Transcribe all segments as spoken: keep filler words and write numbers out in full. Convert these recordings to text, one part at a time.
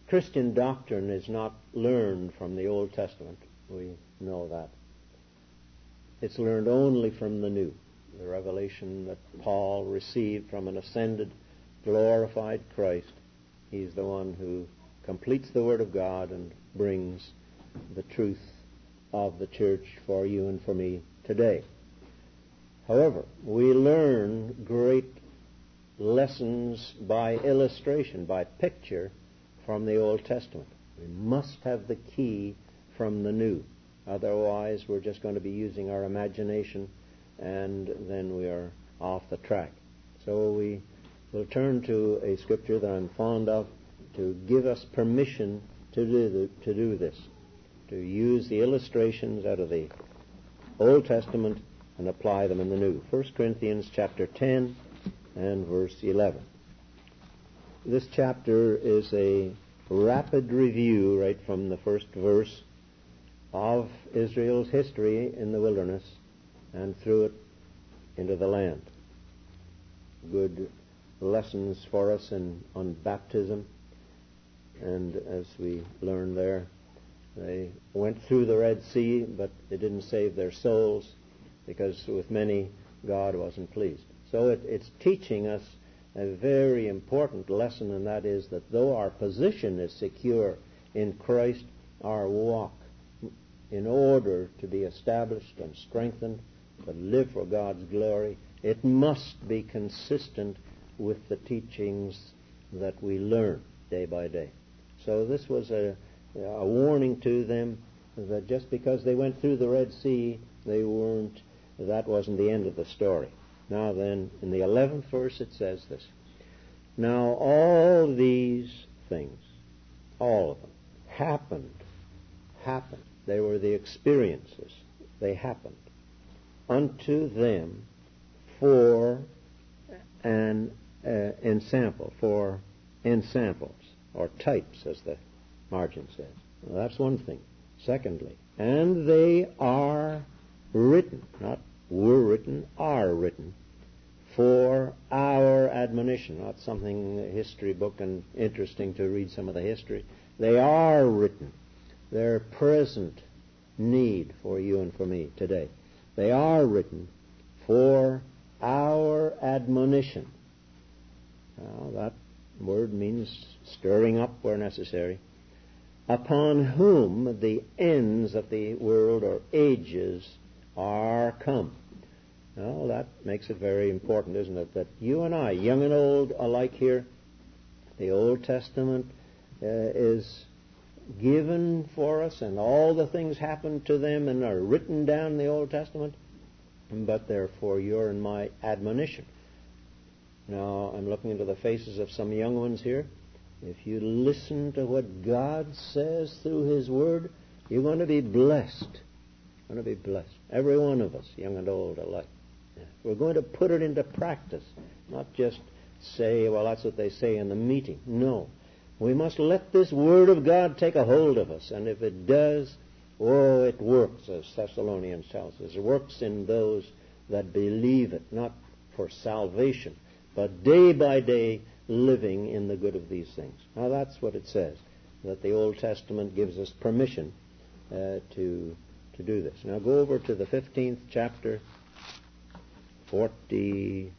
Christian doctrine is not learned from the Old Testament. We know that. It's learned only from the New. The revelation that Paul received from an ascended, glorified Christ. He's the one who completes the Word of God and brings the truth of the church for you and for me today. However, we learn great lessons by illustration, by picture, from the Old Testament. We must have the key from the New. Otherwise, we're just going to be using our imagination, and then we are off the track. So we will turn to a scripture that I'm fond of to give us permission to do, the, to do this, to use the illustrations out of the Old Testament and apply them in the New. First Corinthians chapter ten and verse eleven. This chapter is a rapid review right from the first verse of Israel's history in the wilderness and through it into the land. Good lessons for us in, on baptism. And as we learn there, they went through the Red Sea, but they didn't save their souls because with many God wasn't pleased. So it, it's teaching us a very important lesson, and that is that though our position is secure in Christ, our walk in order to be established and strengthened, to live for God's glory, it must be consistent with the teachings that we learn day by day. So this was a, a warning to them that just because they went through the Red Sea, they weren't, that wasn't the end of the story. Now then, in the eleventh verse it says this, "Now all these things, all of them, happened, happened. They were the experiences. They happened unto them for an uh, ensample, for ensamples, or types, as the margin says." Well, that's one thing. Secondly, and they are written, not were written, are written, for our admonition. Not something, a history book, and interesting to read some of the history. They are written. They're present need for you and for me today. They are written for our admonition. Now, that word means stirring up where necessary. Upon whom the ends of the world or ages are come. Now, that makes it very important, isn't it? That you and I, young and old alike here, the Old Testament uh, is given for us, and all the things happen to them and are written down in the Old Testament, but they're for your and my admonition. Now, I'm looking into the faces of some young ones here. If you listen to what God says through His Word, you're going to be blessed. You're going to be blessed. Every one of us, young and old alike. We're going to put it into practice, not just say, well, that's what they say in the meeting. No. We must let this Word of God take a hold of us, and if it does, oh, it works, as Thessalonians tells us. It works in those that believe it, not for salvation, but day by day living in the good of these things. Now, that's what it says, that the Old Testament gives us permission uh, to to do this. Now, go over to the fifteenth chapter, forty-sixth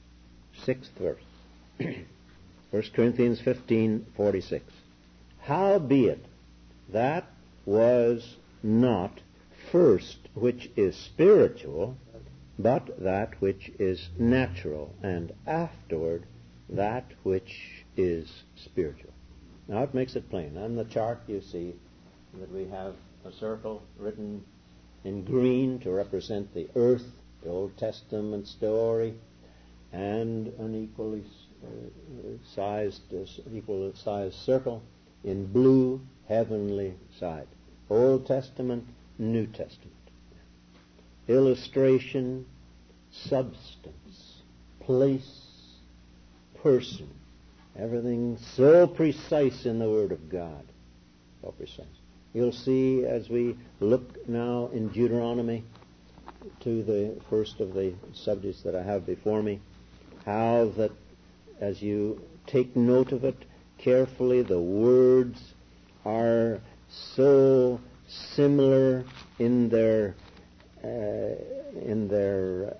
verse. First Corinthians fifteen, forty-six. Howbeit, that was not first which is spiritual, but that which is natural, and afterward that which is spiritual. Now it makes it plain. On the chart you see that we have a circle written in green to represent the earth, the Old Testament story, and an equally uh, sized, uh, equal sized circle in blue, heavenly side. Old Testament, New Testament. Illustration, substance, place, person. Everything so precise in the Word of God. So precise. You'll see as we look now in Deuteronomy to the first of the subjects that I have before me, how that as you take note of it carefully, the words are so similar in their uh, in their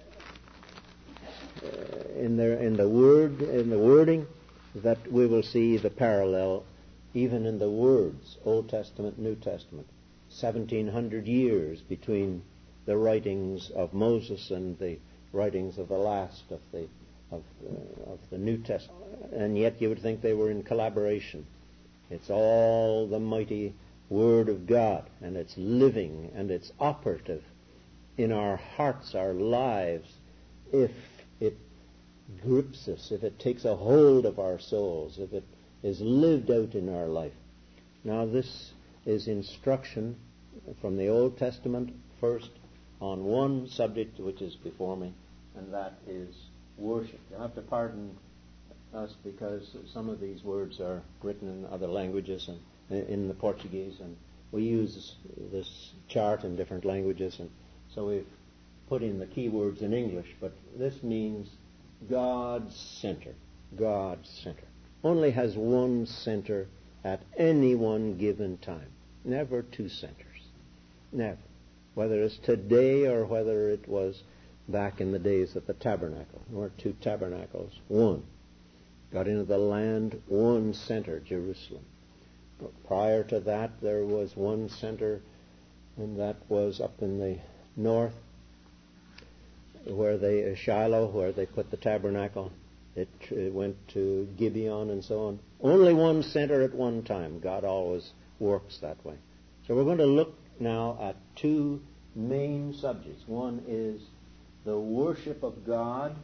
uh, in their in the word in the wording that we will see the parallel even in the words, Old Testament, New Testament. Seventeen hundred years between the writings of Moses and the writings of the last of the of uh, of the New Testament, and yet you would think they were in collaboration. It's all the mighty Word of God, and it's living and it's operative in our hearts, our lives, if it grips us, if it takes a hold of our souls, if it is lived out in our life. Now this is instruction from the Old Testament first on one subject which is before me, and that is worship. You'll have to pardon us because some of these words are written in other languages and in the Portuguese, and we use this chart in different languages, and so we've put in the key words in English, but this means God's center. God's center. Only has one center at any one given time. Never two centers. Never. Whether it's today or whether it was back in the days of the tabernacle. There weren't two tabernacles. One. Got into the land, one center, Jerusalem. But prior to that, there was one center, and that was up in the north, where they, Shiloh, where they put the tabernacle. It, it went to Gibeon and so on. Only one center at one time. God always works that way. So we're going to look now at two main subjects. One is the worship of God.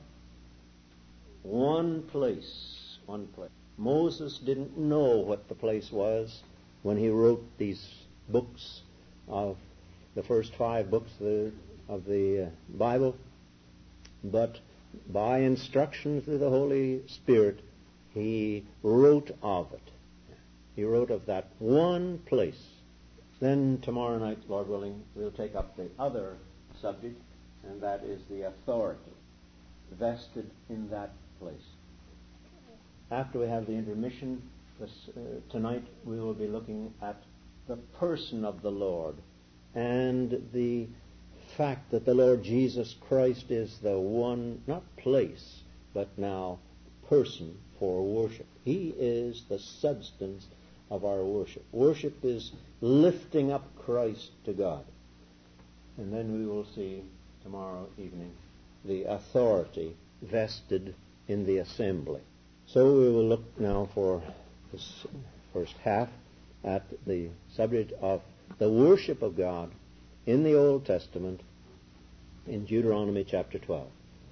One place. One place. Moses didn't know what the place was when he wrote these books of the first five books of the, of the uh, Bible. But by instruction through the Holy Spirit, he wrote of it. He wrote of that one place. Then tomorrow night, Lord willing, we'll take up the other subject, and that is the authority vested in that place. After we have the intermission, this, uh, tonight we will be looking at the person of the Lord and the fact that the Lord Jesus Christ is the one, not place, but now person for worship. He is the substance of our worship. Worship is lifting up Christ to God. And then we will see tomorrow evening the authority vested in the assembly. So we will look now for this first half at the subject of the worship of God in the Old Testament in Deuteronomy chapter twelve.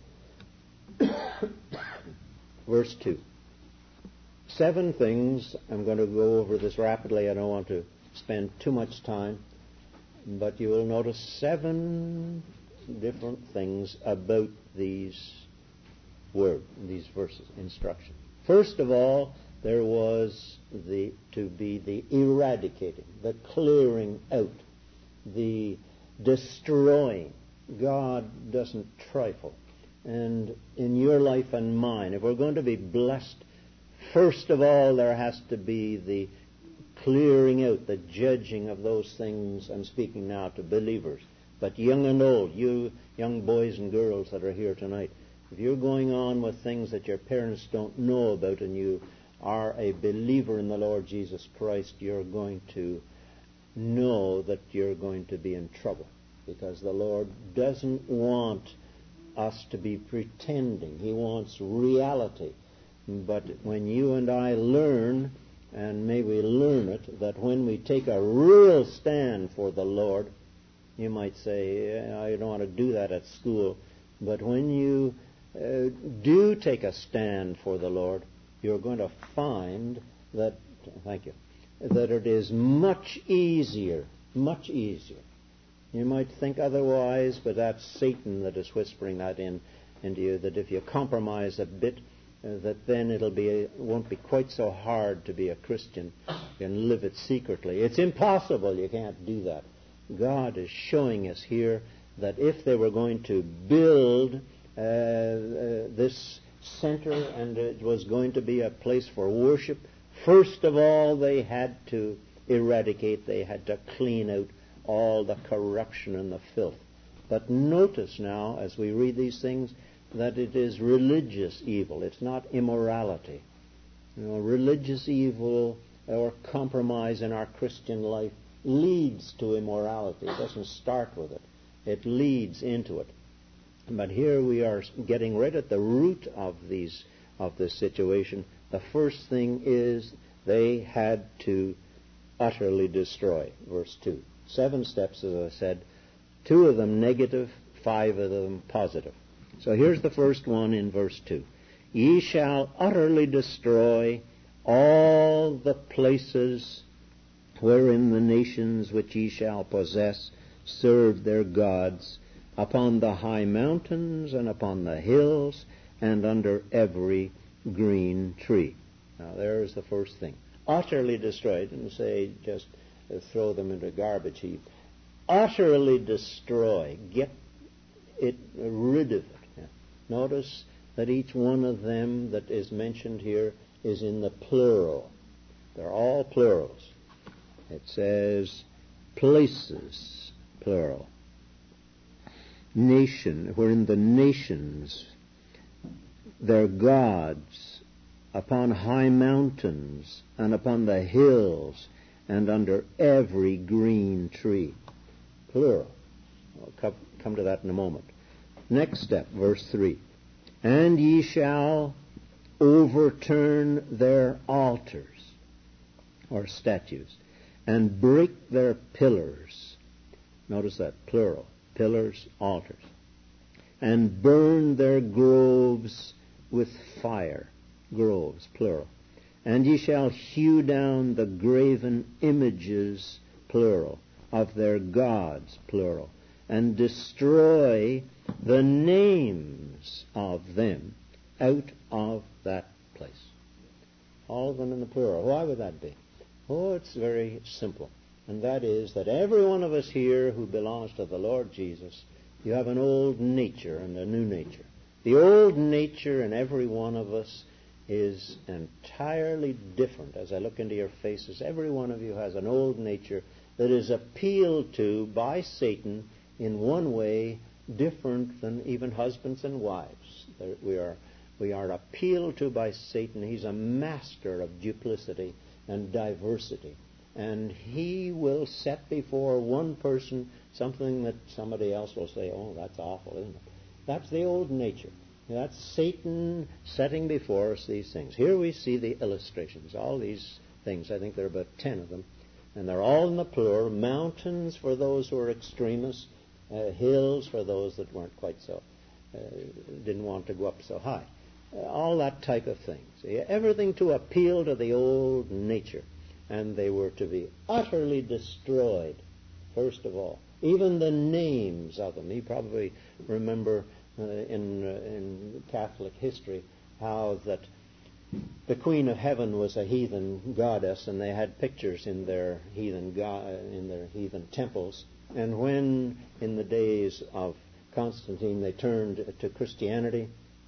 Verse two. Seven things. I'm going to go over this rapidly. I don't want to spend too much time. But you will notice seven different things about these words, these verses, instruction. First of all, there was the to be the eradicating, the clearing out, the destroying. God doesn't trifle. And in your life and mine, if we're going to be blessed, first of all, there has to be the clearing out, the judging of those things. I'm speaking now to believers, but young and old, you young boys and girls that are here tonight, if you're going on with things that your parents don't know about and you are a believer in the Lord Jesus Christ, you're going to know that you're going to be in trouble, because the Lord doesn't want us to be pretending. He wants reality. But when you and I learn, and may we learn it, that when we take a real stand for the Lord, you might say, I don't want to do that at school, but when you uh, do take a stand for the Lord, you're going to find that, thank you, that it is much easier, much easier. You might think otherwise, but that's Satan that is whispering that in into you, that if you compromise a bit, uh, that then it'll be it won't be quite so hard to be a Christian. You can live it secretly. It's impossible. You can't do that. God is showing us here that if they were going to build uh, uh, this center, and it was going to be a place for worship First of all, they had to eradicate, they had to clean out all the corruption and the filth. But notice now, as we read these things, that it is religious evil. It's not immorality. You know, religious evil or compromise in our Christian life leads to immorality. It doesn't start with it. It leads into it. But here we are getting right at the root of these of this situation. The first thing is they had to utterly destroy. Verse two. Seven steps, as I said, two of them negative, five of them positive. So here's the first one in verse two. Ye shall utterly destroy all the places wherein the nations which ye shall possess serve their gods, upon the high mountains and upon the hills and under every green tree. Now there's the first thing. Utterly destroy. It didn't say just uh, throw them into a garbage heap. Utterly destroy. Get it rid of it. Yeah. Notice that each one of them that is mentioned here is in the plural. They're all plurals. It says places, plural. Nation, wherein the nations, their gods, upon high mountains and upon the hills and under every green tree. Plural. I'll come, come to that in a moment. Next step, verse three. And ye shall overturn their altars, or statues, and break their pillars. Notice that, plural. Pillars, altars. And burn their groves with fire. Groves, plural. And ye shall hew down the graven images, plural, of their gods, plural, and destroy the names of them out of that place. All of them in the plural. Why would that be? Oh, it's very simple. And that is that every one of us here who belongs to the Lord Jesus, you have an old nature and a new nature. The old nature in every one of us is entirely different. As I look into your faces, every one of you has an old nature that is appealed to by Satan in one way different than even husbands and wives. We are, we are appealed to by Satan. He's a master of duplicity and diversity. And he will set before one person something that somebody else will say, oh, that's awful, isn't it? That's the old nature. That's Satan setting before us these things. Here we see the illustrations. All these things, I think there are about ten of them. And they're all in the plural. Mountains for those who are extremists. Uh, hills for those that weren't quite so, uh, didn't want to go up so high. Uh, all that type of thing. See, everything to appeal to the old nature. And they were to be utterly destroyed, first of all. Even the names of them. You probably remember uh, in, uh, in Catholic history how that the Queen of Heaven was a heathen goddess, and they had pictures in their heathen go- in their heathen temples. And when, in the days of Constantine, they turned to Christianity,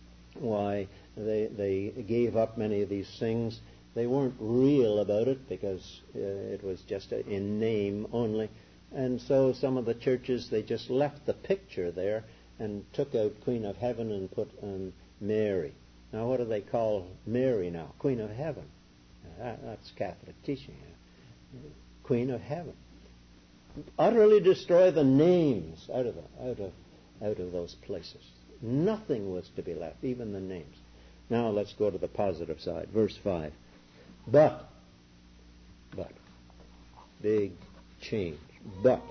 why, they they gave up many of these things. They weren't real about it because uh, it was just a, in name only. And so some of the churches, they just left the picture there and took out Queen of Heaven and put um, Mary. Now, what do they call Mary now? Queen of Heaven. Now, that, that's Catholic teaching. Queen of Heaven. Utterly destroy the names out of the, out of out of those places. Nothing was to be left, even the names. Now let's go to the positive side. Verse five. But, but, big change. But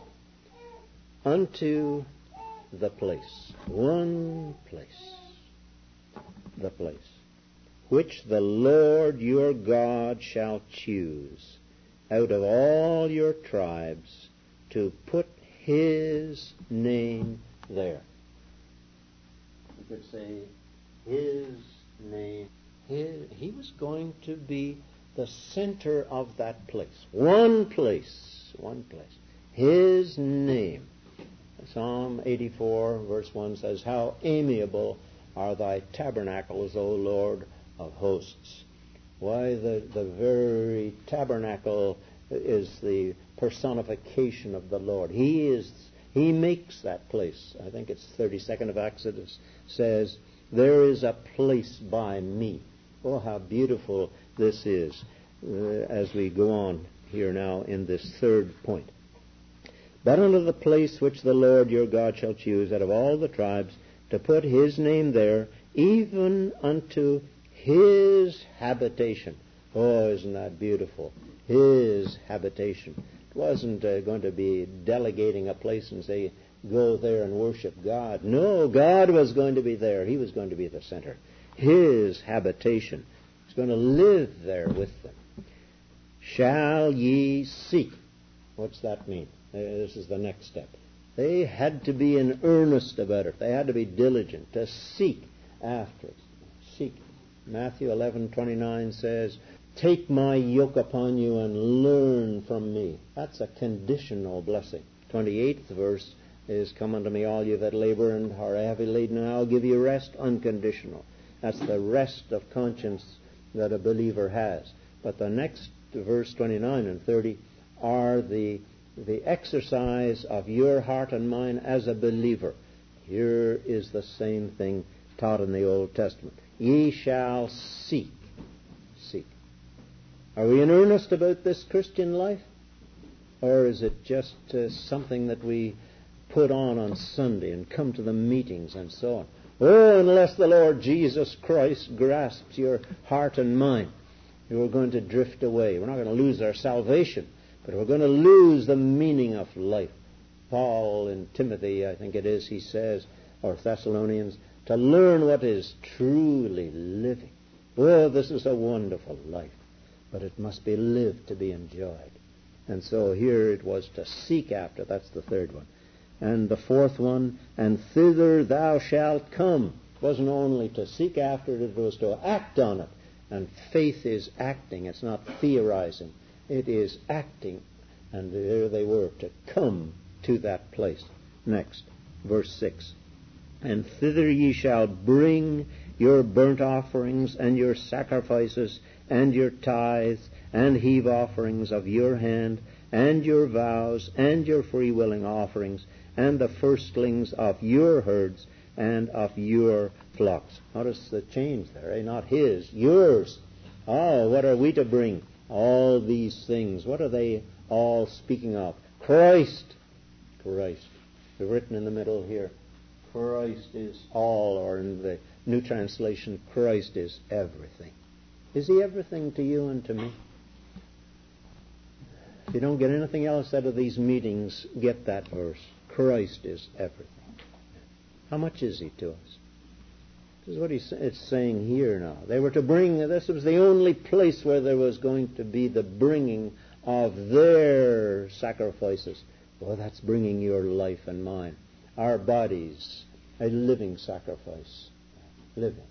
unto the place, one place, the place, which the Lord your God shall choose out of all your tribes, to put his name there. You could say his name. His, he was going to be the center of that place. One place. One place. His name. Psalm eighty-four verse one says, how amiable are thy tabernacles, O Lord of hosts. Why, the, the very tabernacle is the personification of the Lord. He is, He makes that place. I think it's thirty-second of Exodus says, there is a place by me. Oh, how beautiful this is uh, as we go on here now in this third point. But unto the place which the Lord your God shall choose out of all the tribes to put His name there, even unto His habitation. Oh, isn't that beautiful? His habitation. It wasn't uh, going to be delegating a place and say, go there and worship God. No, God was going to be there. He was going to be the center. His habitation. He's going to live there with them. Shall ye seek? What's that mean? Uh, this is the next step. They had to be in earnest about it. They had to be diligent to seek after it. Seek. Matthew eleven twenty-nine says, take my yoke upon you and learn from me. That's a conditional blessing. twenty-eighth verse is, come unto me all you that labor and are heavy laden, and I'll give you rest. Unconditional. That's the rest of conscience that a believer has. But the next verse twenty-nine and thirty are the the exercise of your heart and mind as a believer. Here is the same thing taught in the Old Testament. Ye shall seek. Seek. Are we in earnest about this Christian life? Or is it just uh, something that we put on on Sunday and come to the meetings and so on? Oh, unless the Lord Jesus Christ grasps your heart and mind, you're going to drift away. We're not going to lose our salvation, but we're going to lose the meaning of life. Paul in Timothy, I think it is, he says, or Thessalonians, to learn what is truly living. Oh, this is a wonderful life, but it must be lived to be enjoyed. And so here it was to seek after. That's the third one. And the fourth one, and thither thou shalt come. It wasn't only to seek after it, it was to act on it. And faith is acting. It's not theorizing. It is acting. And there they were, to come to that place. Next, verse six. And thither ye shall bring your burnt offerings and your sacrifices and your tithes and heave offerings of your hand and your vows and your freewilling offerings and the firstlings of your herds and of your flocks. Notice the change there, eh? Not his, yours. Oh, what are we to bring? All these things. What are they all speaking of? Christ. Christ. They're written in the middle here. Christ is all, or in the New Translation, Christ is everything. Is He everything to you and to me? If you don't get anything else out of these meetings, get that verse. Christ is everything. How much is He to us? This is what he's, it's saying here now. They were to bring, this was the only place where there was going to be the bringing of their sacrifices. Well, that's bringing your life and mine. Our bodies, a living sacrifice. Living.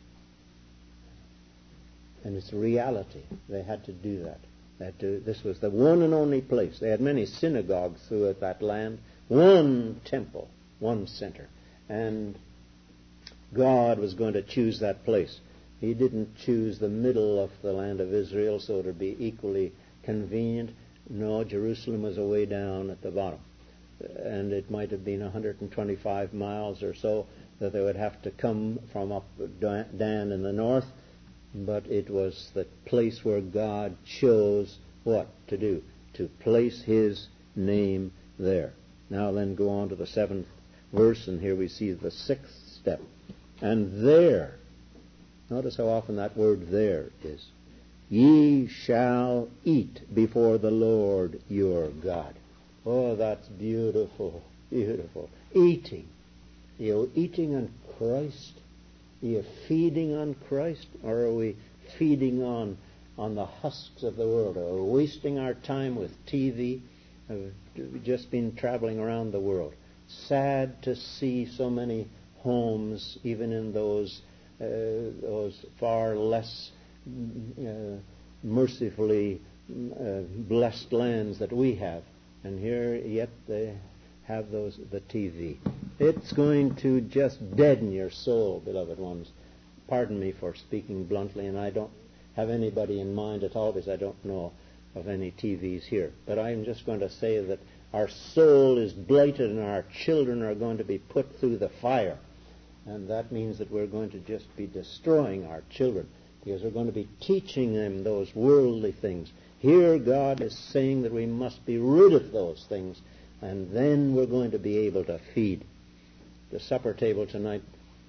And it's reality. They had to do that. They had to, this was the one and only place. They had many synagogues throughout that land. One temple, one center. And God was going to choose that place. He didn't choose the middle of the land of Israel so it would be equally convenient. No, Jerusalem was away down at the bottom. And it might have been one hundred twenty-five miles or so that they would have to come from up Dan in the north. But it was the place where God chose what to do? To place His name there. Now then go on to the seventh verse, and here we see the sixth step. And there, notice how often that word there is. Ye shall eat before the Lord your God. Oh, that's beautiful, beautiful. Eating. Are you eating on Christ? Are you feeding on Christ? Or are we feeding on, on the husks of the world? Are we wasting our time with T V? We've just been traveling around the world. Sad to see so many homes, even in those uh, those far less uh, mercifully uh, blessed lands that we have. And here, yet they have those the T V. It's going to just deaden your soul, beloved ones. Pardon me for speaking bluntly, and I don't have anybody in mind at all, because I don't know of any T Vs here. But I'm just going to say that our soul is blighted and our children are going to be put through the fire. And that means that we're going to just be destroying our children, because we're going to be teaching them those worldly things. Here God is saying that we must be rid of those things, and then we're going to be able to feed. The supper table tonight,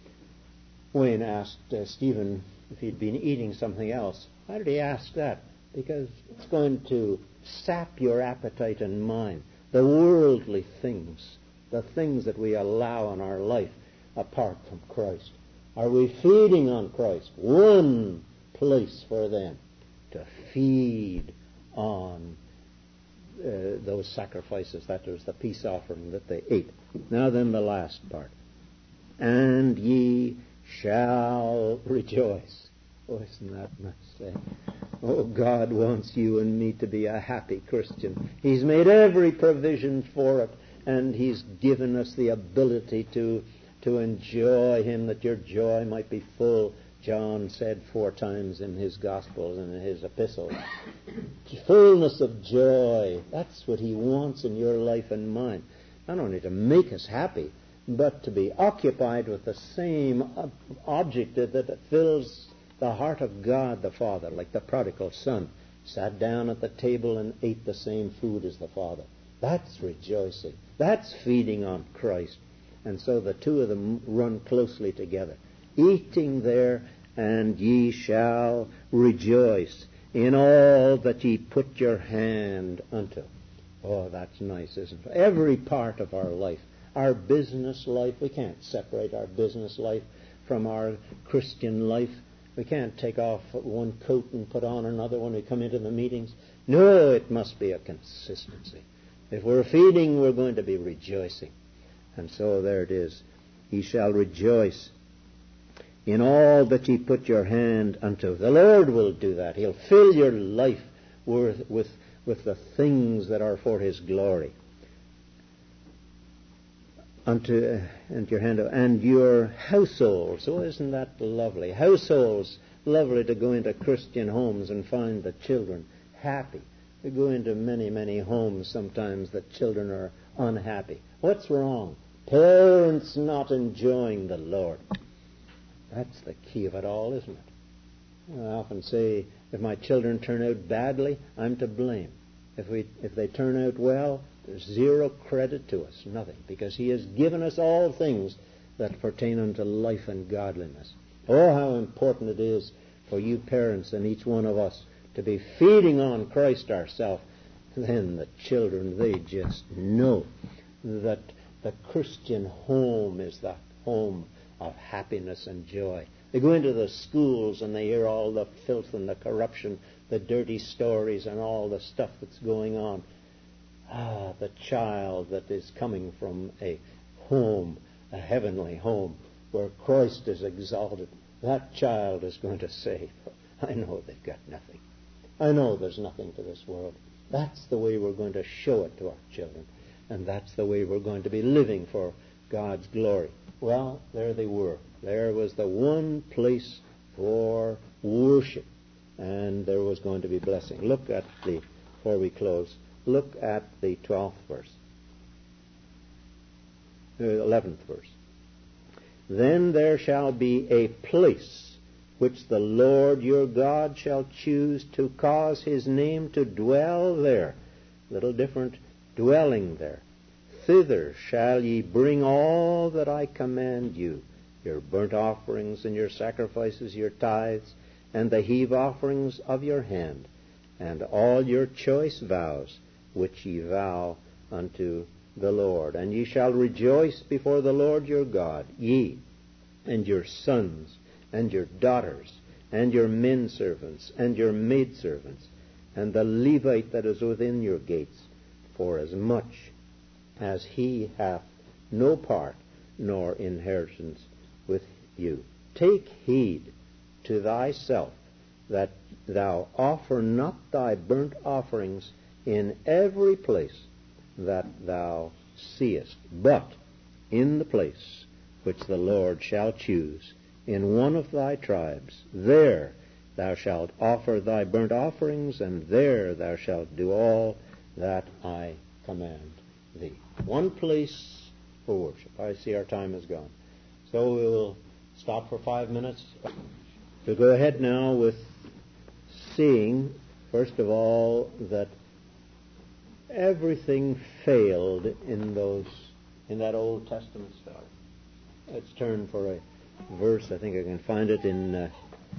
Wayne asked uh, Stephen if he'd been eating something else. Why did he ask that? Because it's going to sap your appetite and mind. The worldly things, the things that we allow in our life apart from Christ. Are we feeding on Christ? One place for them to feed on uh, those sacrifices. That was the peace offering that they ate. Now then the last part. And ye shall rejoice. Oh, isn't that much say? Oh, God wants you and me to be a happy Christian. He's made every provision for it, and He's given us the ability to to enjoy Him, that your joy might be full. John said four times in his Gospels and in his epistles. Fullness of joy. That's what He wants in your life and mine. Not only to make us happy, but to be occupied with the same ob- object that, that fills the heart of God the Father, like the prodigal son. Sat down at the table and ate the same food as the Father. That's rejoicing. That's feeding on Christ. And so the two of them run closely together. Eating there, and ye shall rejoice in all that ye put your hand unto. Oh, that's nice, isn't it? Every part of our life. Our business life, we can't separate our business life from our Christian life. We can't take off one coat and put on another when we come into the meetings. No, it must be a consistency. If we're feeding, we're going to be rejoicing. And so there it is. Ye shall rejoice in all that ye put your hand unto. The Lord will do that. He'll fill your life with, with, with the things that are for His glory. Unto uh, and your hand and your households. Oh, isn't that lovely? Households, lovely to go into Christian homes and find the children happy. We go into many, many homes sometimes that children are unhappy. What's wrong? Parents not enjoying the Lord. That's the key of it all, isn't it? I often say, if my children turn out badly, I'm to blame. If we, if they turn out well, there's zero credit to us, nothing, because He has given us all things that pertain unto life and godliness. Oh, how important it is for you parents and each one of us to be feeding on Christ ourselves. Then the children, they just know that the Christian home is the home of happiness and joy. They go into the schools and they hear all the filth and the corruption, the dirty stories and all the stuff that's going on. Ah, the child that is coming from a home, a heavenly home, where Christ is exalted, that child is going to say, I know they've got nothing. I know there's nothing to this world. That's the way we're going to show it to our children. And that's the way we're going to be living for God's glory. Well, there they were. There was the one place for worship. And there was going to be blessing. Look at the, before we close, look at the twelfth verse. The eleventh verse. Then there shall be a place which the Lord your God shall choose to cause His name to dwell there. Little different, dwelling there. Thither shall ye bring all that I command you, your burnt offerings and your sacrifices, your tithes, and the heave offerings of your hand, and all your choice vows, which ye vow unto the Lord. And ye shall rejoice before the Lord your God, ye, and your sons, and your daughters, and your men servants, and your maid servants, and the Levite that is within your gates, for as much as he hath no part nor inheritance with you. Take heed to thyself that thou offer not thy burnt offerings in every place that thou seest, but in the place which the Lord shall choose, in one of thy tribes, there thou shalt offer thy burnt offerings, and there thou shalt do all that I command thee. One place for worship. I see our time is gone. So we will stop for five minutes. We'll go ahead now with seeing, first of all, that everything failed in those in that Old Testament story. Let's turn for a verse. I think I can find it in uh,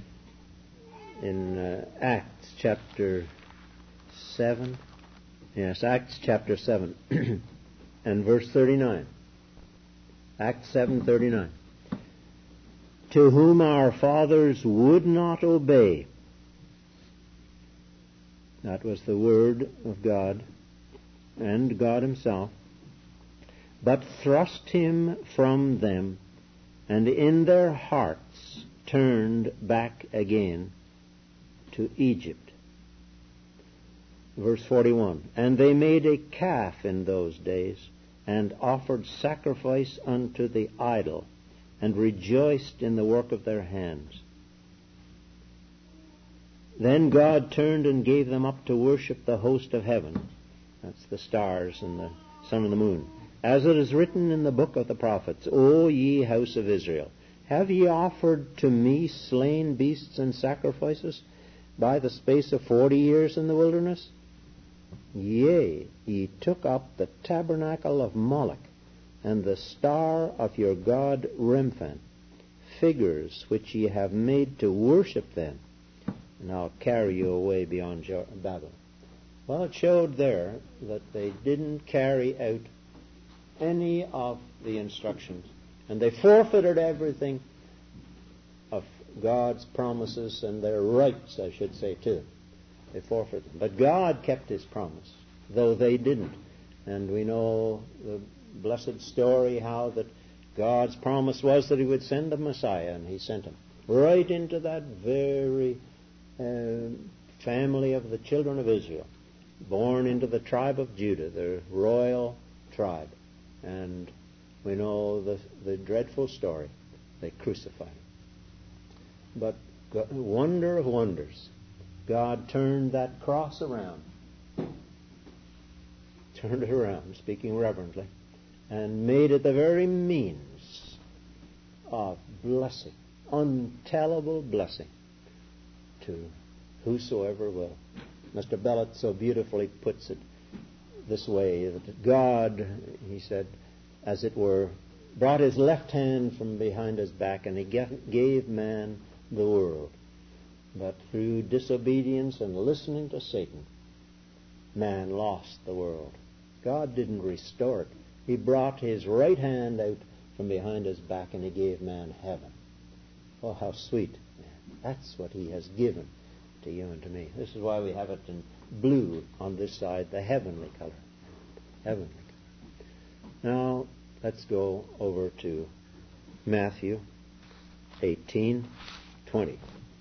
in uh, Acts chapter seven. Yes, Acts chapter seven and verse thirty-nine. Acts seven thirty-nine. To whom our fathers would not obey. That was the word of God and God himself, but thrust him from them, and in their hearts turned back again to Egypt. Verse forty-one. And they made a calf in those days, and offered sacrifice unto the idol, and rejoiced in the work of their hands. Then God turned and gave them up to worship the host of heaven. That's the stars and the sun and the moon. As it is written in the book of the prophets, O ye house of Israel, have ye offered to me slain beasts and sacrifices by the space of forty years in the wilderness? Yea, ye took up the tabernacle of Moloch, and the star of your god Remphan, figures which ye have made to worship them, and I'll carry you away beyond Babylon. Well, it showed there that they didn't carry out any of the instructions, and they forfeited everything of God's promises and their rights, I should say, too. They forfeited them. But God kept his promise, though they didn't. And we know the blessed story how that God's promise was that he would send the Messiah, and he sent him right into that very uh, family of the children of Israel, born into the tribe of Judah, the royal tribe. And we know the, the dreadful story. They crucified him. But God, wonder of wonders, God turned that cross around. Turned it around, speaking reverently, and made it the very means of blessing, untellable blessing to whosoever will. Mister Bellet so beautifully puts it this way, that God, he said, as it were, brought his left hand from behind his back, and he gave man the world. But through disobedience and listening to Satan, man lost the world. God didn't restore it. He brought his right hand out from behind his back, and he gave man heaven. Oh, how sweet. That's what he has given to you and to me. This is why we have it in blue on this side, the heavenly color. Heavenly color. Now, let's go over to Matthew eighteen twenty.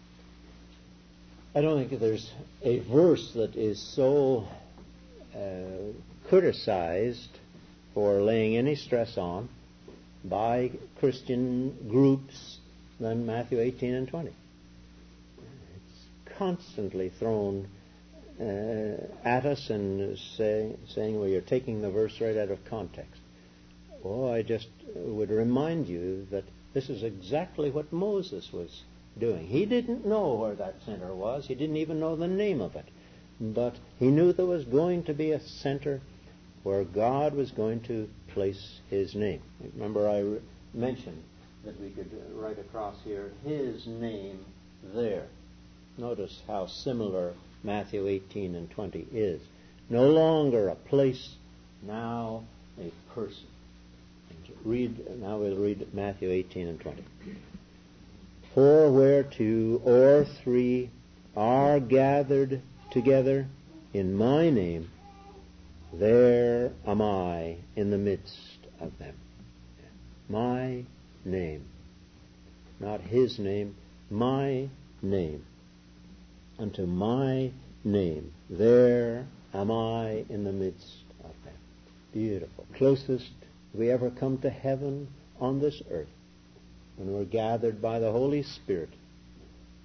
I don't think there's a verse that is so uh, criticized for laying any stress on by Christian groups than Matthew eighteen and twenty. It's constantly thrown uh, at us and say, saying, well, you're taking the verse right out of context. Oh, I just would remind you that this is exactly what Moses was doing. He didn't know where that center was. He didn't even know the name of it. But he knew there was going to be a center where God was going to place his name. Remember, I re- mentioned that we could write across here, his name there. Notice how similar Matthew eighteen and twenty is. No longer a place, now a person. And read, now we'll read Matthew eighteen and twenty. For where two or three are gathered together in my name, there am I in the midst of them. My name. Not his name, my name. Unto my name, there am I in the midst of them. Beautiful. Closest we ever come to heaven on this earth, when we're gathered by the Holy Spirit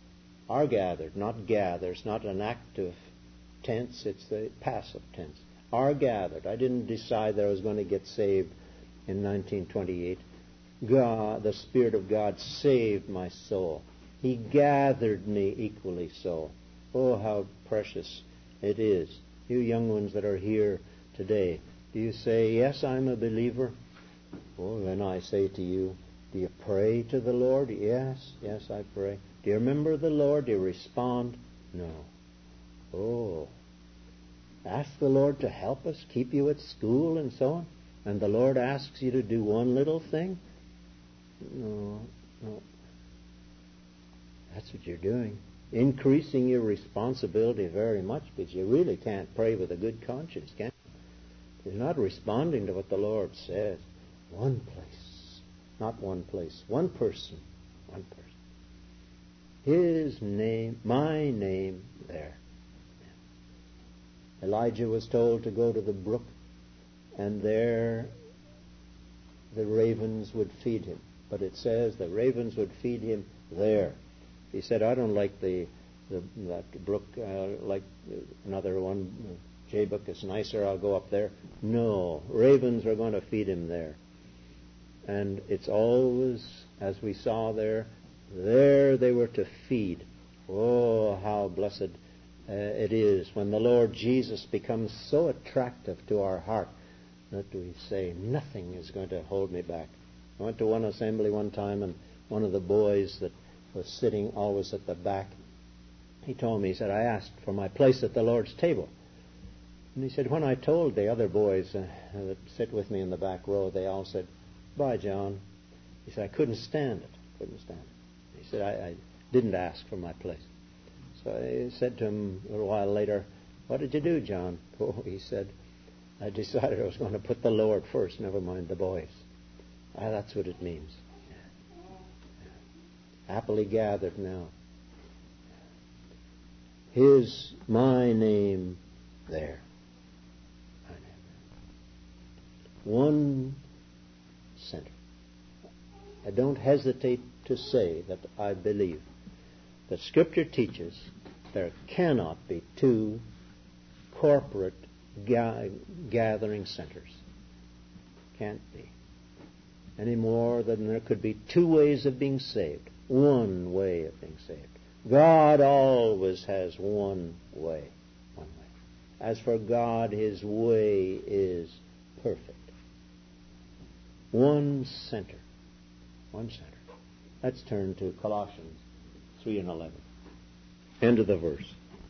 Are gathered, not gathers, not an active tense, it's the passive tense. Are gathered. I didn't decide that I was going to get saved in nineteen twenty-eight. God, the Spirit of God saved my soul. He gathered me equally so. Oh, how precious it is. You young ones that are here today, do you say, yes, I'm a believer? Oh, then I say to you, do you pray to the Lord? Yes, yes, I pray. Do you remember the Lord? Do you respond? No. Oh. Ask the Lord to help us, keep you at school and so on. And the Lord asks you to do one little thing? No, no. That's what you're doing. Increasing your responsibility very much, because you really can't pray with a good conscience, can you? You're not responding to what the Lord says. One place. Not one place. One person. One person. His name, my name, there. Elijah was told to go to the brook, and there the ravens would feed him. But it says the ravens would feed him there. He said, I don't like the, the that brook, uh, like another one, Jabbok is nicer, I'll go up there. No, ravens were going to feed him there. And it's always, as we saw there, there they were to feed. Oh, how blessed uh, it is when the Lord Jesus becomes so attractive to our heart that we say, nothing is going to hold me back. I went to one assembly one time, and one of the boys that was sitting always at the back, he told me, he said, I asked for my place at the Lord's table. And he said, when I told the other boys uh, that sit with me in the back row, they all said, bye, John. He said, I couldn't stand it. Couldn't stand it. He said, I, I didn't ask for my place. So I said to him a little while later, what did you do, John? Oh, he said, I decided I was going to put the Lord first, never mind the boys. Ah, that's what it means. Yeah. Yeah. Happily gathered now. His, my name there. My name there. One center. I don't hesitate to say that I believe that Scripture teaches there cannot be two corporate ga- gathering centers. Can't be. Any more than there could be two ways of being saved. One way of being saved. God always has one way. One way. As for God, His way is perfect. One center. One center. Let's turn to Colossians three and eleven. End of the verse.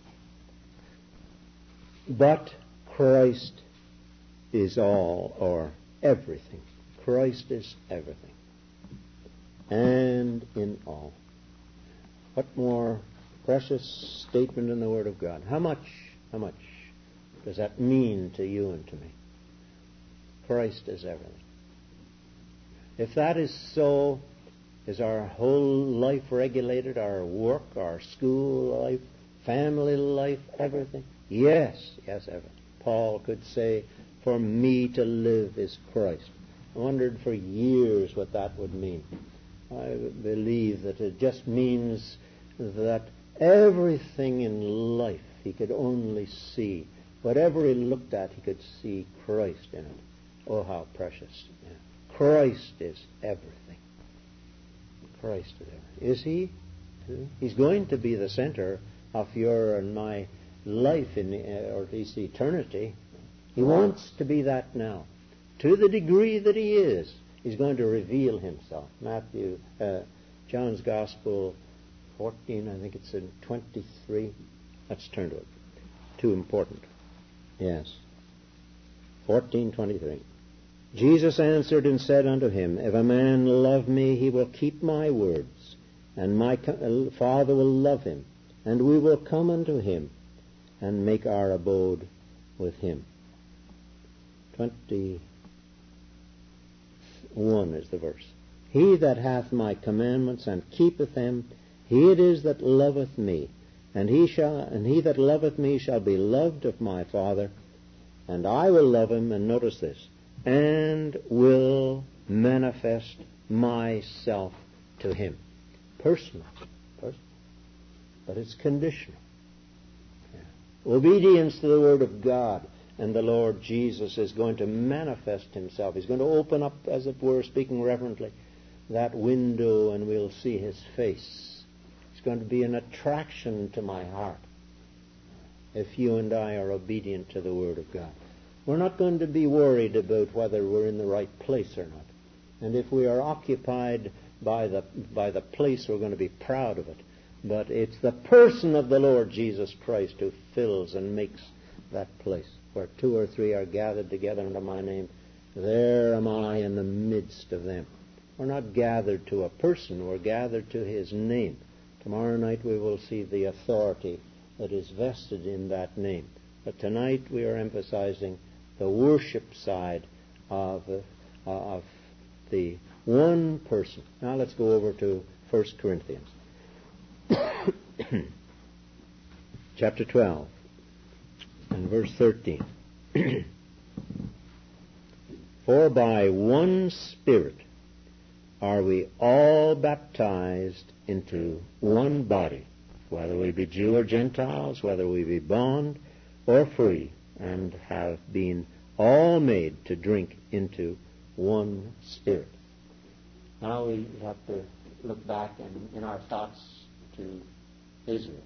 But Christ is all, or everything. Christ is everything. And in all. What more precious statement in the Word of God. How much, how much does that mean to you and to me? Christ is everything. If that is so, is our whole life regulated, our work, our school life, family life, everything? Yes, yes, everything. Paul could say, for me to live is Christ. I wondered for years what that would mean. I believe that it just means that everything in life he could only see. Whatever he looked at, he could see Christ in it. Oh, how precious. Yeah. Christ is everything. Christ is everything. Is he? He's going to be the center of your and my life, in, or at least eternity. He wants to be that now. To the degree that he is, he's going to reveal himself. Matthew, uh, John's Gospel fourteen, I think it's in twenty-three. Let's turn to it. Too important. Yes. fourteen twenty-three. Jesus answered and said unto him, if a man love me, he will keep my words, and my Father will love him, and we will come unto him, and make our abode with him. twenty-one is the verse. He that hath my commandments and keepeth them, he it is that loveth me, and he shall, and he that loveth me shall be loved of my Father, and I will love him, and notice this, and will manifest myself to him. Personal. Personal. but it's conditional. Yeah. Obedience to the Word of God, and the Lord Jesus is going to manifest Himself. He's going to open up, as it were, speaking reverently, that window, and we'll see His face. It's going to be an attraction to my heart if you and I are obedient to the Word of God. We're not going to be worried about whether we're in the right place or not. And if we are occupied by the by the place, we're going to be proud of it. But it's the person of the Lord Jesus Christ who fills and makes that place. Where two or three are gathered together under my name, there am I in the midst of them. We're not gathered to a person, we're gathered to His name. Tomorrow night we will see the authority that is vested in that name. But tonight we are emphasizing the worship side of, uh, of the one person. Now let's go over to First Corinthians. Chapter twelve and verse thirteen. For by one Spirit are we all baptized into one body, whether we be Jew or Gentiles, whether we be bond or free, and have been all made to drink into one Spirit. Now we have to look back in, in our thoughts to Israel.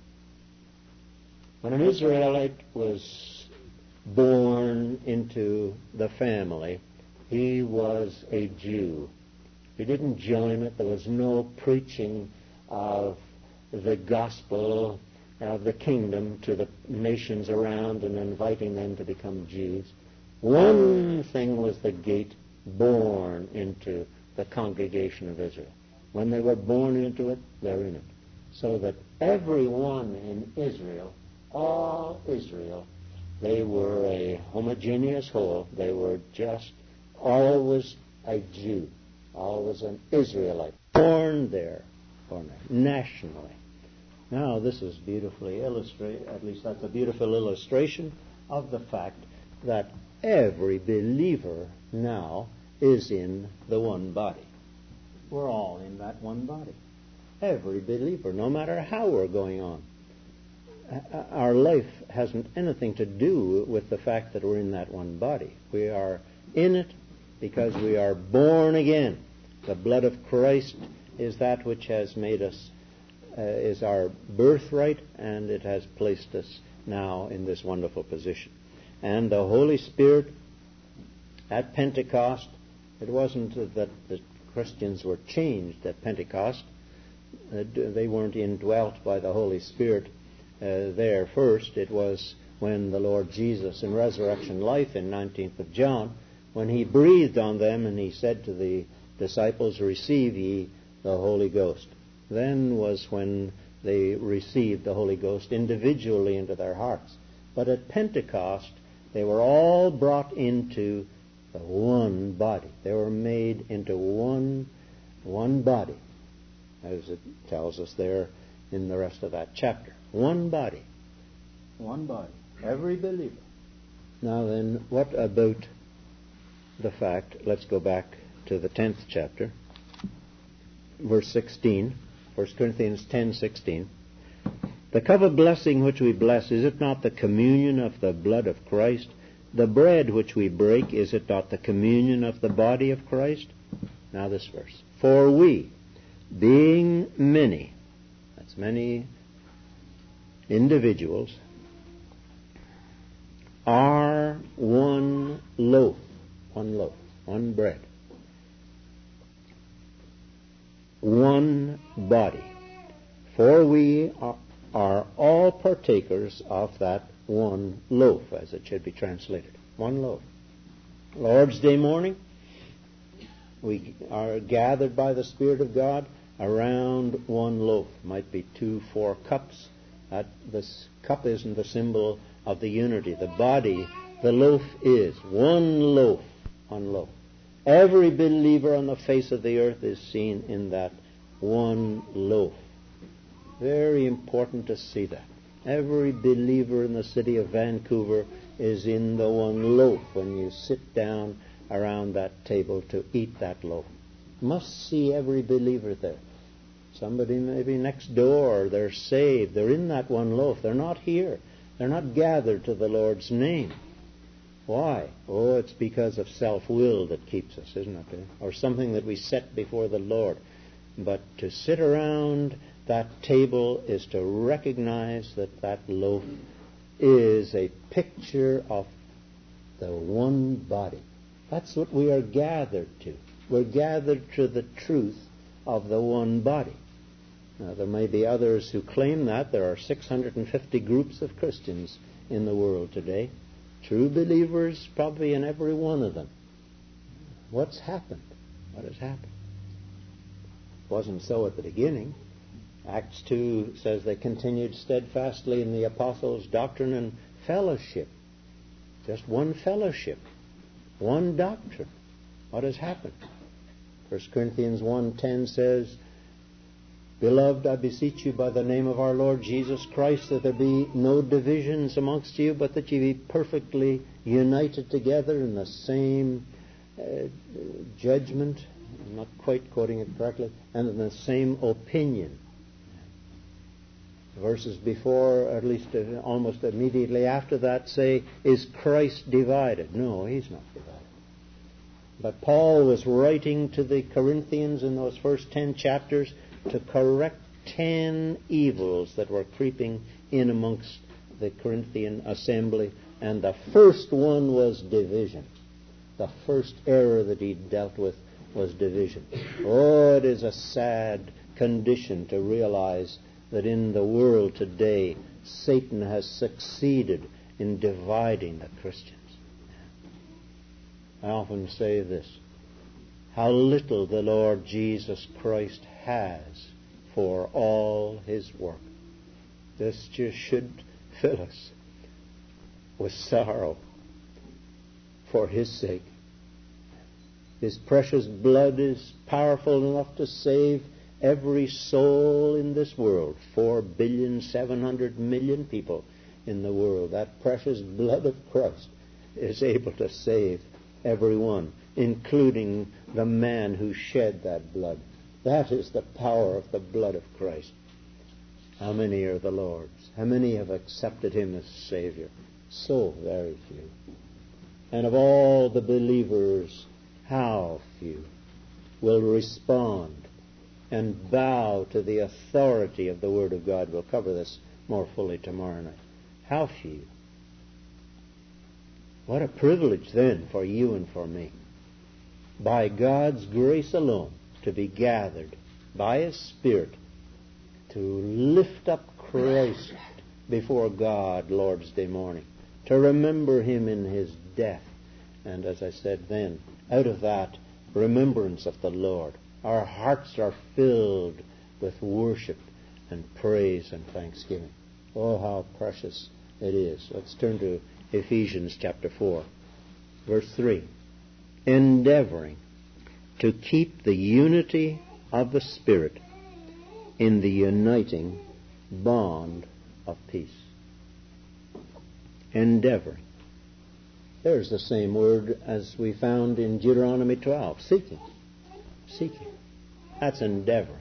When an Israelite was born into the family, he was a Jew. He didn't join it. There was no preaching of the gospel of the kingdom to the nations around and inviting them to become Jews. One thing was the gate, born into the congregation of Israel. When they were born into it, they're in it. So that everyone in Israel, all Israel, they were a homogeneous whole. They were just always a Jew, always an Israelite, born there, born there, nationally. Now, this is beautifully illustrated, at least that's a beautiful illustration of the fact that every believer now is in the one body. We're all in that one body. Every believer, no matter how we're going on. Our life hasn't anything to do with the fact that we're in that one body. We are in it because we are born again. The blood of Christ is that which has made us, uh, is our birthright, and it has placed us now in this wonderful position. And the Holy Spirit at Pentecost, it wasn't that the Christians were changed at Pentecost. Uh, they weren't indwelt by the Holy Spirit uh, there first. It was when the Lord Jesus in resurrection life in nineteenth of John, when He breathed on them and He said to the disciples, receive ye the Holy Ghost. Then was when they received the Holy Ghost individually into their hearts. But at Pentecost, they were all brought into the one body. They were made into one, one body, as it tells us there in the rest of that chapter. One body. One body. Every believer. Now then, what about the fact, let's go back to the tenth chapter, verse sixteen, First Corinthians ten sixteen. The cup of blessing which we bless, is it not the communion of the blood of Christ? The bread which we break, is it not the communion of the body of Christ? Now this verse. For we, being many, that's many individuals, are one loaf, one loaf, one bread, one body. For we are, are all partakers of that one loaf, as it should be translated. One loaf. Lord's Day morning, we are gathered by the Spirit of God around one loaf. Might be two, four cups. That this cup isn't the symbol of the unity. The body, the loaf is. One loaf. One loaf. Every believer on the face of the earth is seen in that one loaf. Very important to see that. Every believer in the city of Vancouver is in the one loaf when you sit down around that table to eat that loaf. Must see every believer there. Somebody maybe next door, they're saved. They're in that one loaf. They're not here. They're not gathered to the Lord's name. Why? Oh, it's because of self-will that keeps us, isn't it? Or something that we set before the Lord. But to sit around that table is to recognize that that loaf is a picture of the one body. That's what we are gathered to. We're gathered to the truth of the one body. Now, there may be others who claim that. There are six hundred fifty groups of Christians in the world today. True believers probably in every one of them. What's happened? What has happened? It wasn't so at the beginning. Acts two says they continued steadfastly in the apostles' doctrine and fellowship. Just one fellowship. One doctrine. What has happened? First Corinthians one ten says, Beloved, I beseech you by the name of our Lord Jesus Christ that there be no divisions amongst you, but that ye be perfectly united together in the same uh, judgment, I'm not quite quoting it correctly, and in the same opinion. Verses before, or at least uh, almost immediately after that, say, is Christ divided? No, he's not divided. But Paul was writing to the Corinthians in those first ten chapters to correct ten evils that were creeping in amongst the Corinthian assembly. And the first one was division. The first error that he dealt with was division. Oh, it is a sad condition to realize that in the world today, Satan has succeeded in dividing the Christians. I often say this, how little the Lord Jesus Christ has for all his work. This just should fill us with sorrow for his sake. His precious blood is powerful enough to save every soul in this world. Four billion, seven hundred million people in the world. That precious blood of Christ is able to save everyone, including the man who shed that blood. That is the power of the blood of Christ. How many are the Lord's? How many have accepted him as Savior? So very few. And of all the believers, how few will respond and bow to the authority of the Word of God? We'll cover this more fully tomorrow night. How few. What a privilege then for you and for me, by God's grace alone, to be gathered by His Spirit to lift up Christ before God Lord's Day morning, to remember Him in His death. And as I said then, out of that remembrance of the Lord, our hearts are filled with worship and praise and thanksgiving. Oh, how precious it is. Let's turn to Ephesians chapter four, verse three. Endeavoring to keep the unity of the Spirit in the uniting bond of peace. Endeavoring. There's the same word as we found in Deuteronomy twelve. Seeking. Seeking. That's endeavoring.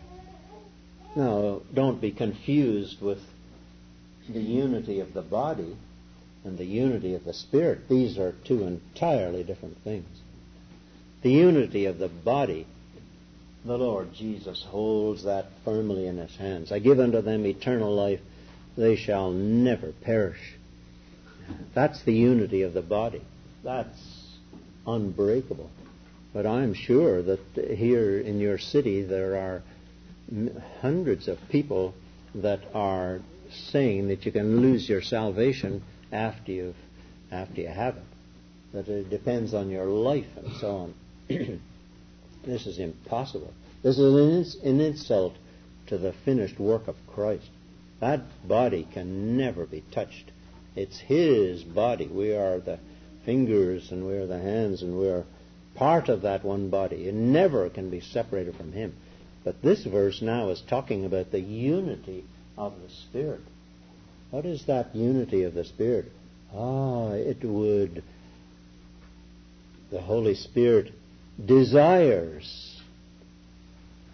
Now, don't be confused with the unity of the body and the unity of the Spirit. These are two entirely different things. The unity of the body, the Lord Jesus holds that firmly in His hands. I give unto them eternal life, they shall never perish. That's the unity of the body. That's unbreakable. But I'm sure that here in your city there are hundreds of people that are saying that you can lose your salvation after you've after you have it. That it depends on your life and so on. This is impossible. This is an insult to the finished work of Christ. That body can never be touched. It's His body. We are the fingers and we are the hands and we are part of that one body. It never can be separated from Him. But this verse now is talking about the unity of the Spirit. What is that unity of the Spirit? Ah, it would, the Holy Spirit desires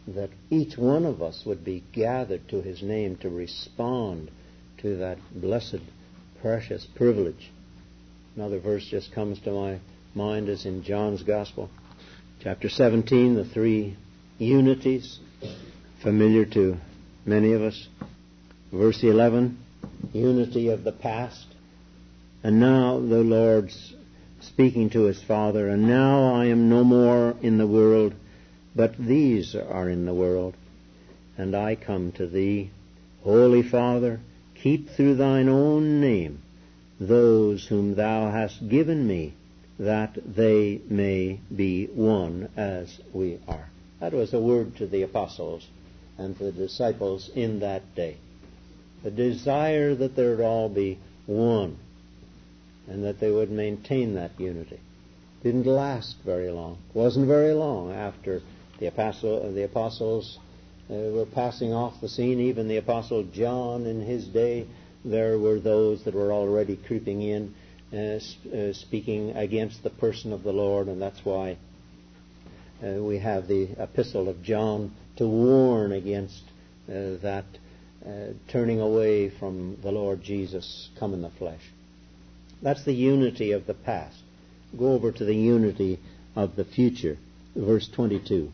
that each one of us would be gathered to his name to respond to that blessed, precious privilege. Another verse just comes to my mind is in John's Gospel, chapter seventeen, the three unities, familiar to many of us. Verse eleven, unity of the past. And now the Lord's speaking to his Father, and now I am no more in the world, but these are in the world, and I come to thee. Holy Father, keep through thine own name those whom thou hast given me, that they may be one as we are. That was a word to the apostles and to the disciples in that day. The desire that there would all be one, and that they would maintain that unity. Didn't last very long. Wasn't very long after the apostle, the apostles uh, were passing off the scene. Even the apostle John in his day, there were those that were already creeping in, uh, sp- uh, speaking against the person of the Lord, and that's why uh, we have the epistle of John to warn against uh, that uh, turning away from the Lord Jesus come in the flesh. That's the unity of the past. Go over to the unity of the future. Verse twenty-two.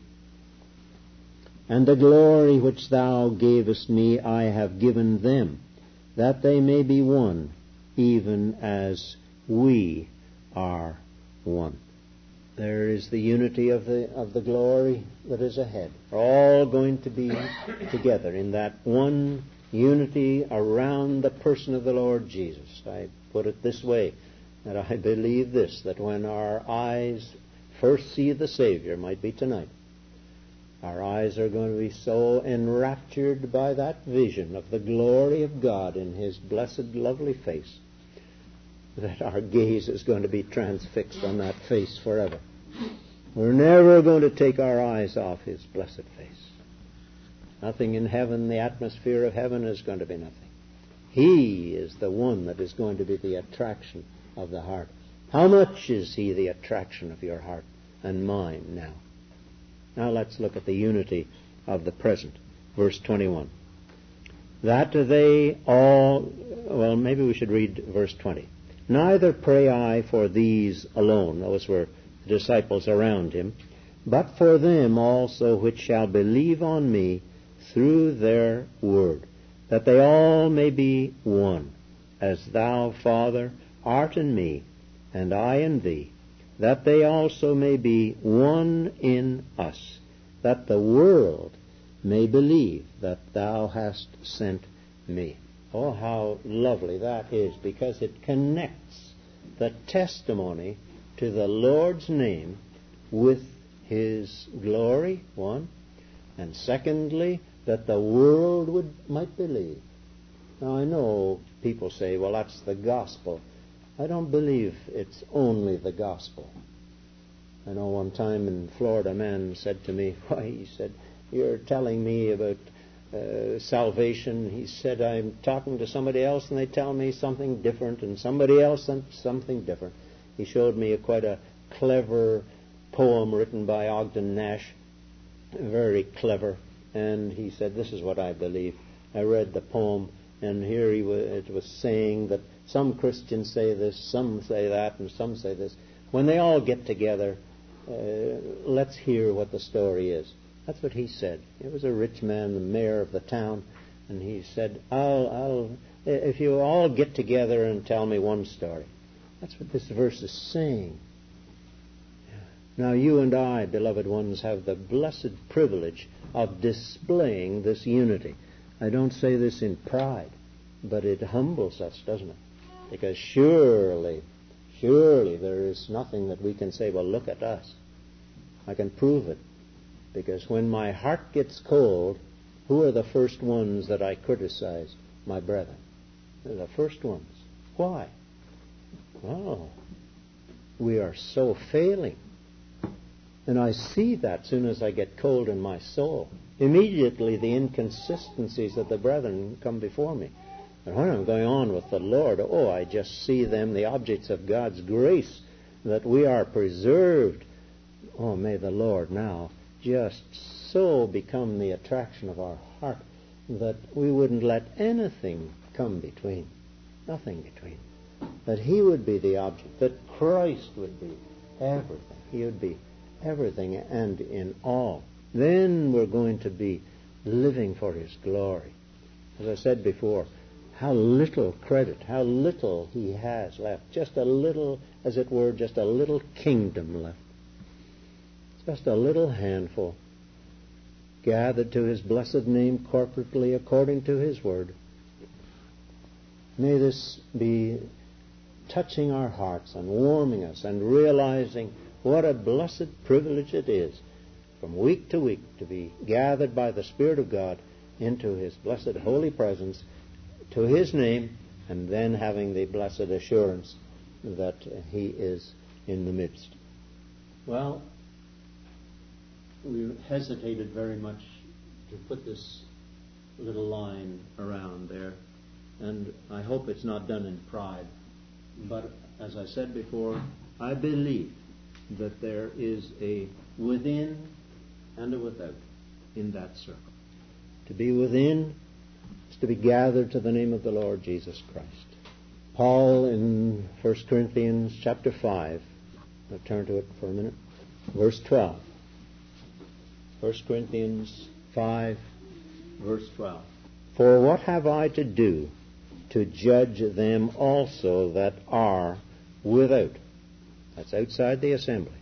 And the glory which thou gavest me I have given them, that they may be one, even as we are one. There is the unity of the of the glory that is ahead. We're all going to be together in that one unity around the person of the Lord Jesus. I put it this way, that I believe this, that when our eyes first see the Savior, might be tonight, our eyes are going to be so enraptured by that vision of the glory of God in his blessed, lovely face, that our gaze is going to be transfixed on that face forever. We're never going to take our eyes off his blessed face. Nothing in heaven, the atmosphere of heaven, is going to be nothing. He is the one that is going to be the attraction of the heart. How much is he the attraction of your heart and mine now? Now let's look at the unity of the present. Verse twenty-one. That they all, well, maybe we should read verse twenty. Neither pray I for these alone, those were the disciples around him, but for them also which shall believe on me through their word, that they all may be one, as thou, Father, art in me, and I in thee, that they also may be one in us, that the world may believe that thou hast sent me. Oh, how lovely that is, because it connects the testimony to the Lord's name with his glory, one, and secondly, that the world would might believe. Now, I know people say, well, that's the gospel. I don't believe it's only the gospel. I know one time in Florida, a man said to me, why, he said, you're telling me about uh, salvation. He said, I'm talking to somebody else and they tell me something different, and somebody else something different. He showed me a, quite a clever poem written by Ogden Nash, very clever, and he said, this is what I believe. I read the poem, and here he was, it was saying that some Christians say this, some say that, and some say this. When they all get together, uh, let's hear what the story is. That's what he said. He was a rich man, the mayor of the town, and he said, I'll, I'll, if you all get together and tell me one story. That's what this verse is saying. Now you and I, beloved ones, have the blessed privilege of displaying this unity. I don't say this in pride, but it humbles us, doesn't it? Because surely, surely there is nothing that we can say, well, look at us. I can prove it. Because when my heart gets cold, who are the first ones that I criticize? My brethren. They're the first ones. Why? Oh, we are so failing. And I see that as soon as I get cold in my soul. Immediately the inconsistencies of the brethren come before me. And when I'm going on with the Lord, oh, I just see them, the objects of God's grace, that we are preserved. Oh, may the Lord now just so become the attraction of our heart that we wouldn't let anything come between, nothing between. That He would be the object, that Christ would be everything. He would be everything and in all. Then we're going to be living for His glory. As I said before, how little credit, how little He has left. Just a little, as it were, just a little kingdom left. Just a little handful gathered to His blessed name corporately according to His word. May this be touching our hearts and warming us and realizing what a blessed privilege it is from week to week to be gathered by the Spirit of God into His blessed holy presence to His name, and then having the blessed assurance that He is in the midst. Well, we hesitated very much to put this little line around there, and I hope it's not done in pride. But as I said before, I believe that there is a within and a without in that circle. To be within is to be gathered to the name of the Lord Jesus Christ. Paul in First Corinthians chapter five, I'll turn to it for a minute, verse twelve. First Corinthians five, verse twelve. For what have I to do to judge them also that are without? That's outside the assembly.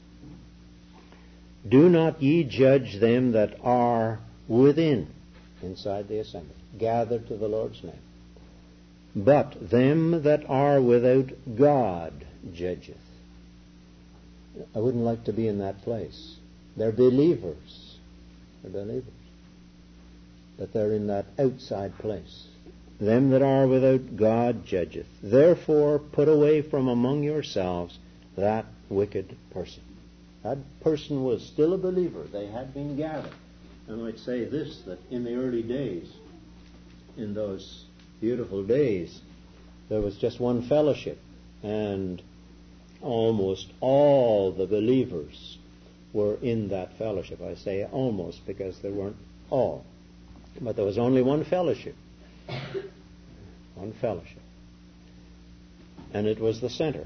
Do not ye judge them that are within, inside the assembly, gathered to the Lord's name. But them that are without, God judgeth. I wouldn't like to be in that place. They're believers. They're believers. But they're in that outside place. Them that are without, God judgeth. Therefore put away from among yourselves that wicked person. That person was still a believer. They had been gathered. I might say this, that in the early days, in those beautiful days, there was just one fellowship, and almost all the believers were in that fellowship. I say almost because they weren't all. But there was only one fellowship. One fellowship. And it was the center.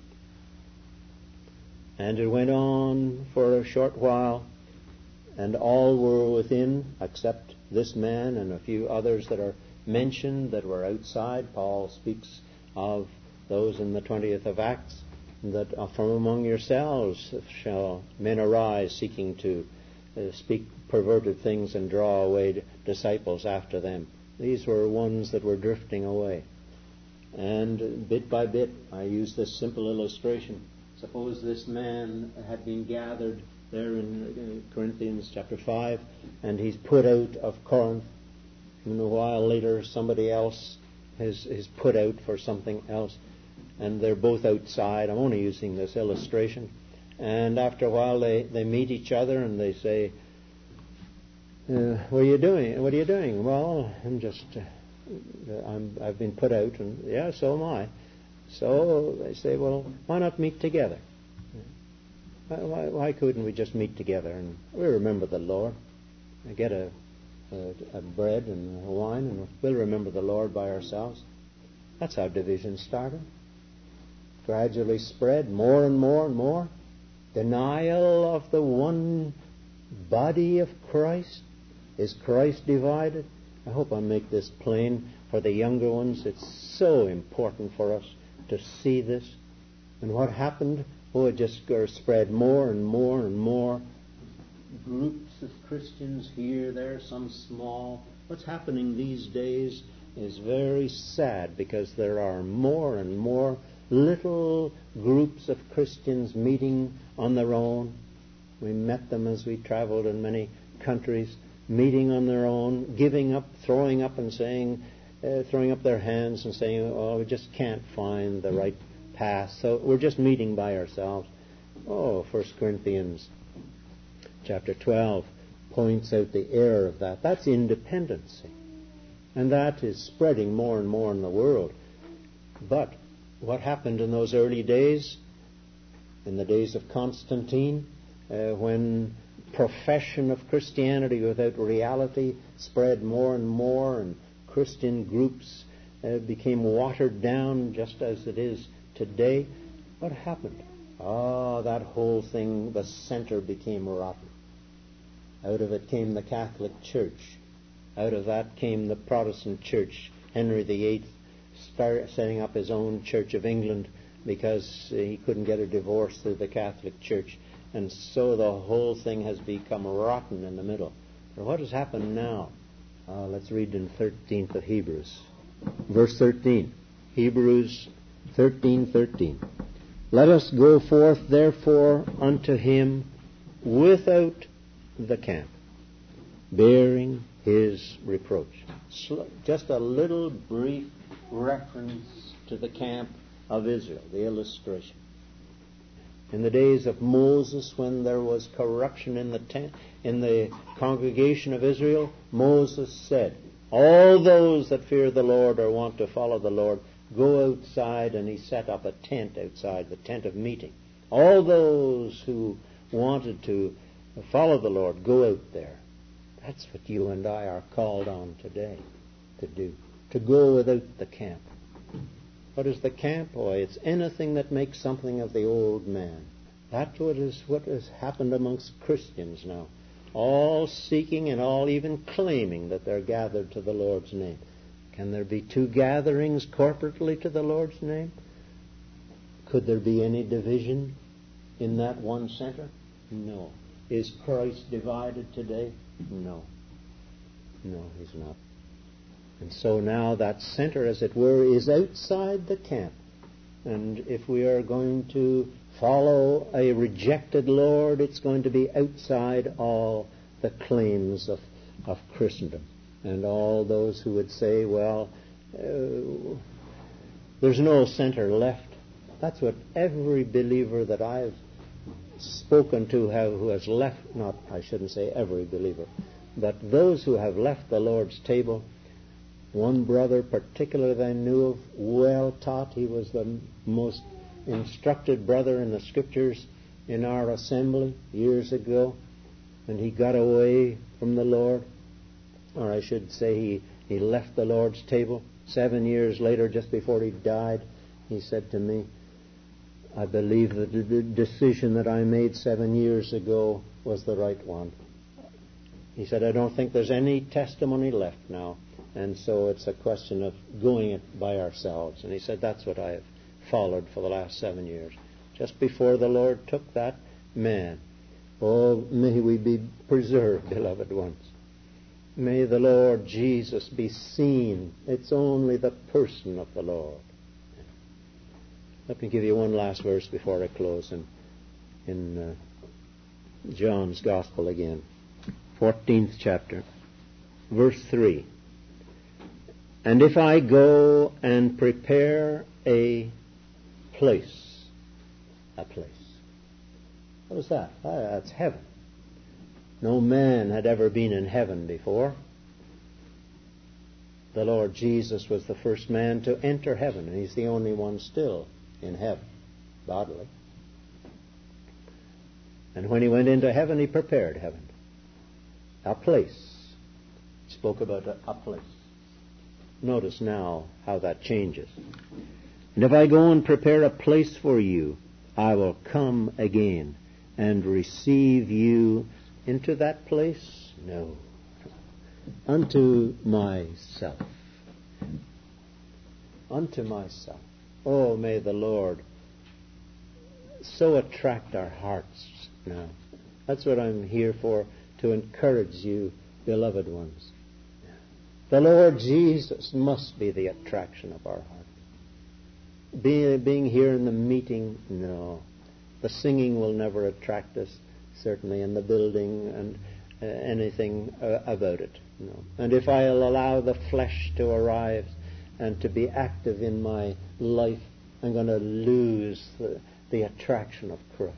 And it went on for a short while, and all were within except this man and a few others that are mentioned that were outside. Paul speaks of those in the twentieth of Acts, that from among yourselves shall men arise seeking to uh, speak perverted things and draw away disciples after them. These were ones that were drifting away. And bit by bit, I use this simple illustration. Suppose this man had been gathered there in Corinthians chapter five, and he's put out of Corinth, and a while later somebody else is, is put out for something else, and they're both outside. I'm only using this illustration. And after a while they, they meet each other and they say, uh, what are you doing? What are you doing? Well, I'm just, uh, I'm, I've been put out, and yeah, so am I. So they say, well, why not meet together? Why, why couldn't we just meet together and we remember the Lord? I get a, a, a bread and a wine, and we'll remember the Lord by ourselves. That's how division started. Gradually spread more and more and more. Denial of the one body of Christ. Is Christ divided? I hope I make this plain for the younger ones. It's so important for us to see this. And what happened? Oh, it just spread more and more and more. Groups of Christians here, there, some small. What's happening these days is very sad, because there are more and more little groups of Christians meeting on their own. We met them as we traveled in many countries, meeting on their own, giving up, throwing up and saying, uh, throwing up their hands and saying, oh, we just can't find the right path, so we're just meeting by ourselves. Oh, First Corinthians chapter twelve points out the error of that. That's independency. And that is spreading more and more in the world. But what happened in those early days, in the days of Constantine, uh, when profession of Christianity without reality spread more and more, and Christian groups uh, became watered down just as it is today. What happened? Oh, that whole thing, the center became rotten. Out of it came the Catholic Church. Out of that came the Protestant Church. Henry the Eighth started setting up his own Church of England because he couldn't get a divorce through the Catholic Church. And so the whole thing has become rotten in the middle. But what has happened now? Uh, let's read in thirteenth of Hebrews. Verse thirteen. Hebrews thirteen thirteen. Let us go forth therefore unto him without the camp, bearing his reproach. Just a little brief reference to the camp of Israel, the illustration. In the days of Moses, when there was corruption in the tent, in the congregation of Israel, Moses said, all those that fear the Lord or want to follow the Lord, go outside, and he set up a tent outside, the tent of meeting. All those who wanted to follow the Lord, go out there. That's what you and I are called on today to do, to go without the camp. What is the camp? Boy, it's anything that makes something of the old man. That's what is what has happened amongst Christians now. All seeking and all even claiming that they're gathered to the Lord's name. Can there be two gatherings corporately to the Lord's name? Could there be any division in that one center? No. Is Christ divided today? No. No, he's not. And so now that center, as it were, is outside the camp. And if we are going to follow a rejected Lord, it's going to be outside all the claims of, of Christendom. And all those who would say, well, uh, there's no center left. That's what every believer that I've spoken to have, who has left, not, I shouldn't say every believer, but those who have left the Lord's table. One brother particularly that I knew of, well taught. He was the most instructed brother in the Scriptures in our assembly years ago. And he got away from the Lord. Or I should say he, he left the Lord's table. Seven years later, just before he died, he said to me, I believe that the decision that I made seven years ago was the right one. He said, I don't think there's any testimony left now. And so it's a question of going it by ourselves. And he said, that's what I have followed for the last seven years. Just before the Lord took that man. Oh, may we be preserved, beloved ones. May the Lord Jesus be seen. It's only the person of the Lord. Let me give you one last verse before I close in, in uh, John's Gospel again. fourteenth chapter, verse three. And if I go and prepare a place, a place. What is that? Ah, that's heaven. No man had ever been in heaven before. The Lord Jesus was the first man to enter heaven, and he's the only one still in heaven, bodily. And when he went into heaven, he prepared heaven. A place. He spoke about a, a place. Notice now how that changes. And if I go and prepare a place for you, I will come again and receive you into that place? No. Unto myself. Unto myself. Oh, may the Lord so attract our hearts now. That's what I'm here for, to encourage you, beloved ones. The Lord Jesus must be the attraction of our heart. Being, being here in the meeting, no. The singing will never attract us, certainly, in the building and uh, anything uh, about it. No. And if I'll allow the flesh to arrive and to be active in my life, I'm going to lose the, the attraction of Christ.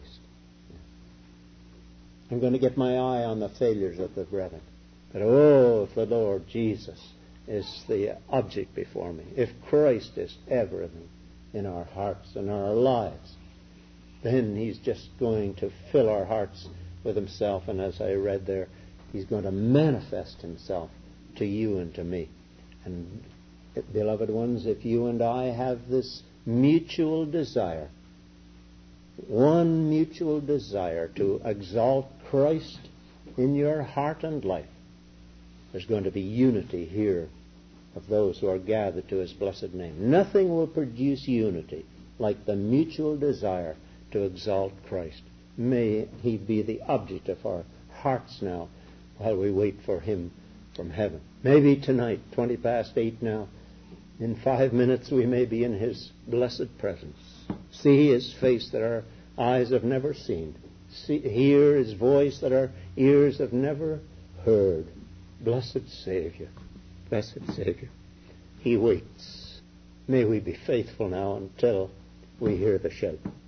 I'm going to get my eye on the failures of the brethren. But oh, if the Lord Jesus is the object before me, if Christ is everything in our hearts and our lives, then He's just going to fill our hearts with himself, and as I read there, he's going to manifest himself to you and to me. And, beloved ones, if you and I have this mutual desire, one mutual desire to exalt Christ in your heart and life, there's going to be unity here of those who are gathered to his blessed name. Nothing will produce unity like the mutual desire to exalt Christ. May he be the object of our hearts now while we wait for him from heaven. Maybe tonight, twenty past eight now, in five minutes we may be in his blessed presence. See his face that our eyes have never seen. See, hear his voice that our ears have never heard. Blessed Savior, blessed Savior, he waits. May we be faithful now until we hear the shout.